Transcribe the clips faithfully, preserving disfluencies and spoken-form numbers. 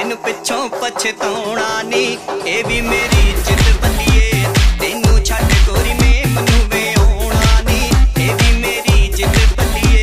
तेनू पिछों पछताउणा नी। ए भी मेरी जिद बल्लिए तेनू छड्ड गोरी में मनु वे आउणा नी। ए भी मेरी जिद बल्लिए।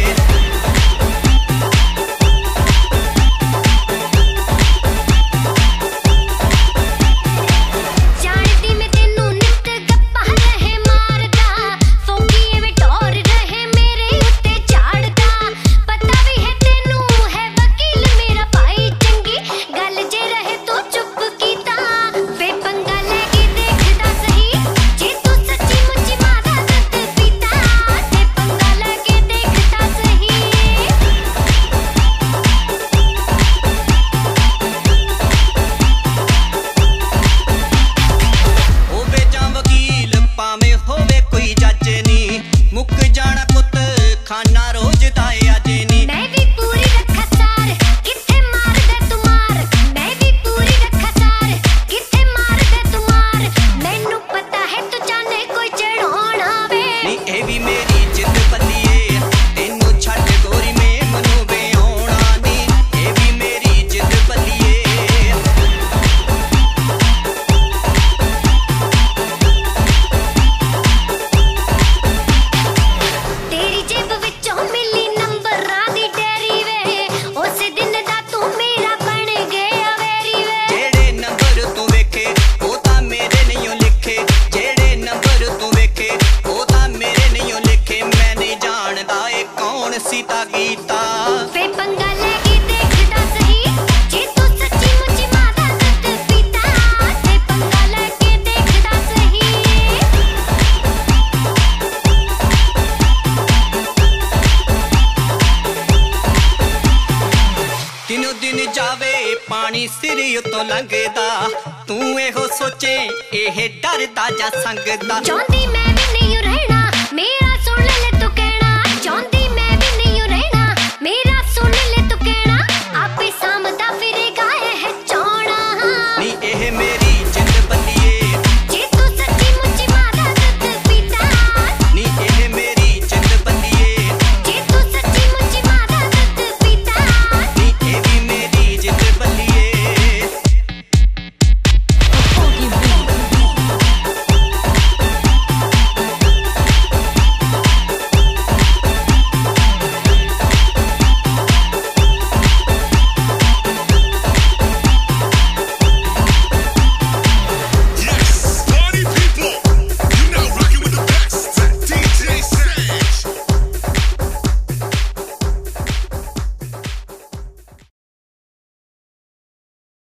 जानदी मैं तेनू नित गप्पा रहे मारदा, फोकी एवे टोर रहे मेरे उत्ते झाड़दा। पता भी है तेनू है वकील मेरा भाई चंगी गल जे रहे तो चुप कीता। वे पंगा लेके देखदा सही जे तू सच्ची मुच्ची मादा दुध पीता। ते पंगा लेके देखदा सही। होवे जां वकील भावें होवे कोई जज नी, मुक जाना पुत खाना रोज दा अज नी। मैं भी पूरी रखा सार किथे मार दे तू मार। मैं भी पूरी रखा सार किथे मार दे तू मार। मैनू पता है तू चाहने कोई चढ़ाउणा वे। नी ए भी मेरी जिद बल्लिए तेनू छड्ड गोरी में मनु वे आउणा नी। ए भी मेरी जिद बल्लिए। तेरी जेब विचों मिली नंबरां दी डेरी वे। उस दिन दा तू मेरा बन गया वेरी वे। जेड़े नंबर तू वेखे ओ तां मेरे नहीं लिखे। जेड़े नंबर तू वेखे ओ तां मेरे नहीं लिखे। मैं नहीं जानदा ए कौन सीता गीता। वे पंगा लेके देखदा सही जे तू सच्ची मुच्ची मादा दुध पीता। ते पंगा लेके देखदा सही। दिनों दिन जावे पानी सिर उतों लंघदा। तू एहो सोचे एह डरदा जा संगदा। चाहती मैं